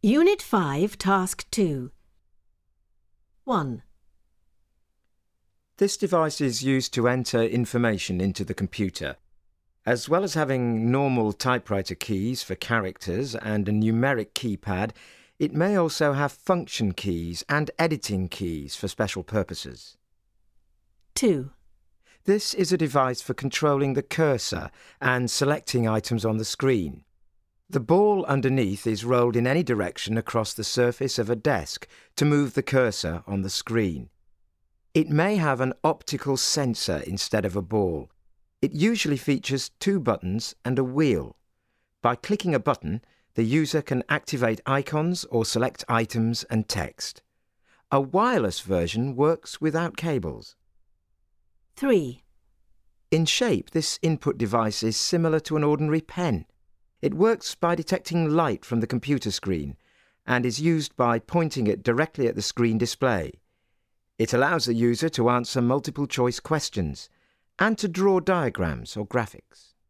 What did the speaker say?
Unit 5, Task 2. 1. This device is used to enter information into the computer. As well as having normal typewriter keys for characters and a numeric keypad, it may also have function keys and editing keys for special purposes. 2. This is a device for controlling the cursor and selecting items on the screen. The ball underneath is rolled in any direction across the surface of a desk to move the cursor on the screen. It may have an optical sensor instead of a ball. It usually features 2 buttons and a wheel. By clicking a button, the user can activate icons or select items and text. A wireless version works without cables. 3. In shape, this input device is similar to an ordinary pen. It works by detecting light from the computer screen and is used by pointing it directly at the screen display. It allows the user to answer multiple-choice questions and to draw diagrams or graphics.